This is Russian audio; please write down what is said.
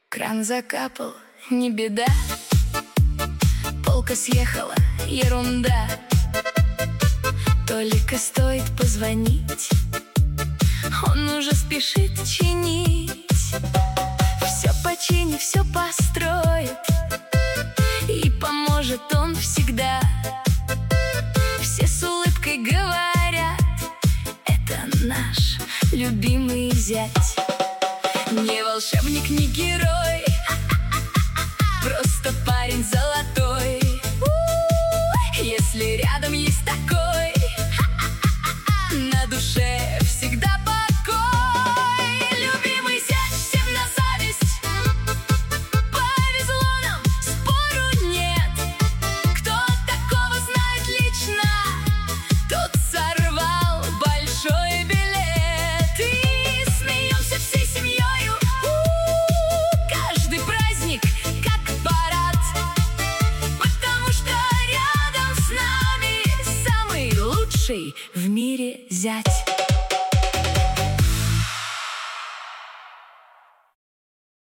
Кран закапал, не беда, полка съехала, ерунда. Только стоит позвонить, он уже спешит чинить. Все починит, все построит, и поможет он всегда. Все с улыбкой говорят: это наш любимый зять. Не волшебник, не герой, просто парень золотой. Если рядом есть такой, на душе всегда покой. Любимый зять всем на зависть, повезло нам, спору нет. Кто такого знает лично, тот сорвал большой билет. И смеемся всей семьей, каждый праздник как парад, потому что рядом с нами самый лучший в мире зять.